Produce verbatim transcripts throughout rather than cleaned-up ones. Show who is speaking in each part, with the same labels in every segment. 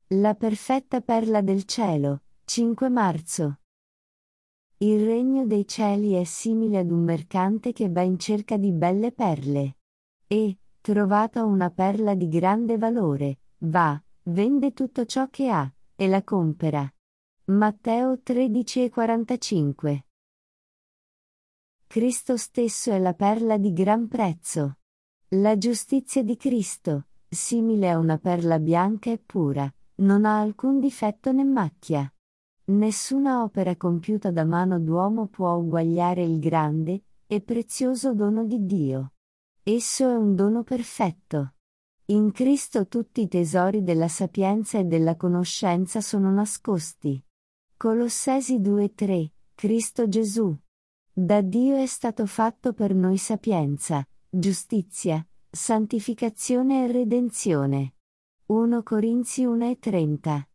Speaker 1: La perfetta perla del cielo, cinque marzo. Il regno dei cieli è simile ad un mercante che va in cerca di belle perle. E, trovata una perla di grande valore, va, vende tutto ciò che ha, e la compera. Matteo tredici e quarantacinque. Cristo stesso è la perla di gran prezzo. La giustizia di Cristo, simile a una perla bianca e pura, non ha alcun difetto né macchia. Nessuna opera compiuta da mano d'uomo può uguagliare il grande e prezioso dono di Dio. Esso è un dono perfetto. In Cristo tutti i tesori della sapienza e della conoscenza sono nascosti. Colossesi due tre, Cristo Gesù. Da Dio è stato fatto per noi sapienza, giustizia, santificazione e redenzione. primo Corinzi uno e trenta.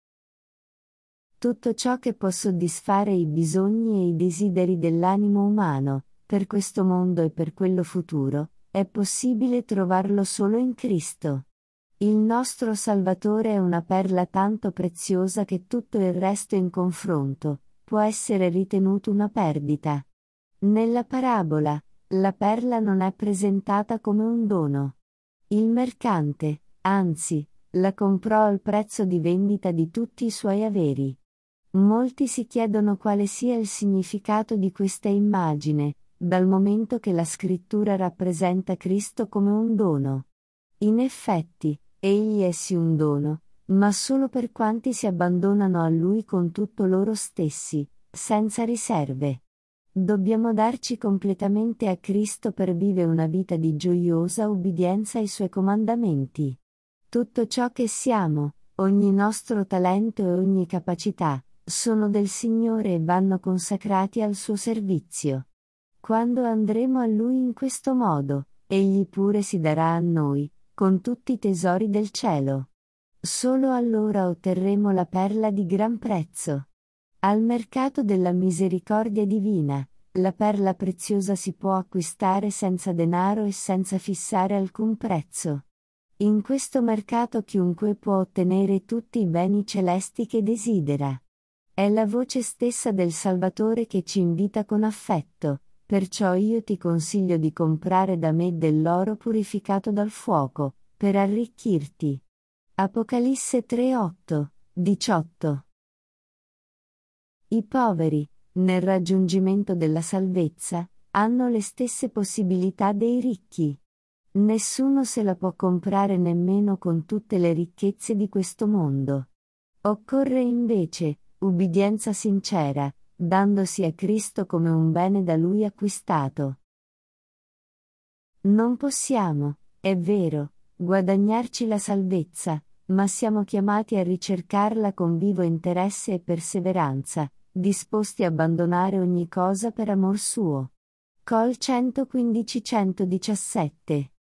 Speaker 1: Tutto ciò che può soddisfare i bisogni e i desideri dell'animo umano, per questo mondo e per quello futuro, è possibile trovarlo solo in Cristo. Il nostro Salvatore è una perla tanto preziosa che tutto il resto in confronto può essere ritenuto una perdita. Nella parabola, la perla non è presentata come un dono. Il mercante, anzi, la comprò al prezzo di vendita di tutti i suoi averi. Molti si chiedono quale sia il significato di questa immagine, dal momento che la scrittura rappresenta Cristo come un dono. In effetti, egli è sì un dono, ma solo per quanti si abbandonano a lui con tutto loro stessi, senza riserve. Dobbiamo darci completamente a Cristo per vivere una vita di gioiosa ubbidienza ai suoi comandamenti. Tutto ciò che siamo, ogni nostro talento e ogni capacità, sono del Signore e vanno consacrati al suo servizio. Quando andremo a Lui in questo modo, Egli pure si darà a noi, con tutti i tesori del cielo. Solo allora otterremo la perla di gran prezzo. Al mercato della misericordia divina, la perla preziosa si può acquistare senza denaro e senza fissare alcun prezzo. In questo mercato chiunque può ottenere tutti i beni celesti che desidera. È la voce stessa del Salvatore che ci invita con affetto, perciò io ti consiglio di comprare da me dell'oro purificato dal fuoco, per arricchirti. Apocalisse tre otto, diciotto. I poveri, nel raggiungimento della salvezza, hanno le stesse possibilità dei ricchi. Nessuno se la può comprare nemmeno con tutte le ricchezze di questo mondo. Occorre invece ubbidienza sincera, dandosi a Cristo come un bene da Lui acquistato. Non possiamo, è vero, guadagnarci la salvezza, ma siamo chiamati a ricercarla con vivo interesse e perseveranza, disposti a abbandonare ogni cosa per amor suo. Col centoquindici centodiciassette